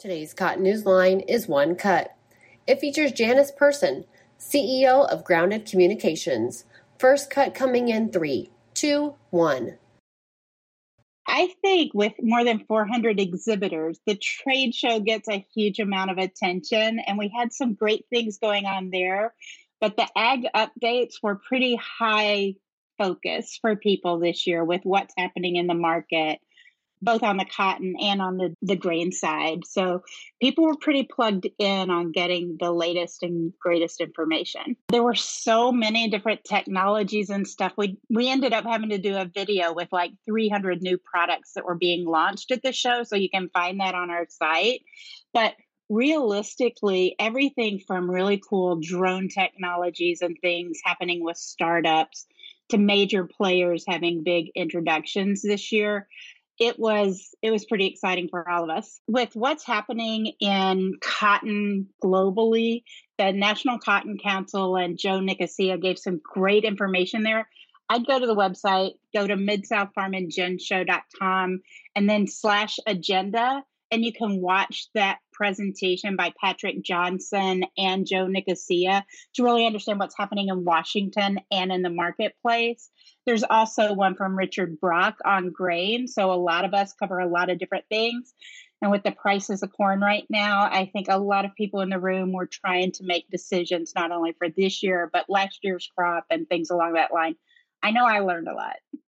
Today's Cotton News Line is One Cut. It features Janice Person, CEO of Grounded Communications. First cut coming in 3, 2, 1. I think with more than 400 exhibitors, the trade show gets a huge amount of attention, and we had some great things going on there. But the ag updates were pretty high focus for people this year with what's happening in the market, both on the cotton and on the grain side. So people were pretty plugged in on getting the latest and greatest information. There were so many different technologies and stuff. We ended up having to do a video with like 300 new products that were being launched at the show. So you can find that on our site. But realistically, everything from really cool drone technologies and things happening with startups to major players having big introductions this year. It was pretty exciting for all of us. With what's happening in cotton globally, the National Cotton Council and Joe Nicosia gave some great information there. I'd go to the website, go to midsouthfarmandgentshow.com and then /agenda, and you can watch that presentation by Patrick Johnson and Joe Nicosia to really understand what's happening in Washington and in the marketplace. There's also one from Richard Brock on grain. So a lot of us cover a lot of different things. And with the prices of corn right now, I think a lot of people in the room were trying to make decisions not only for this year, but last year's crop and things along that line. I know I learned a lot.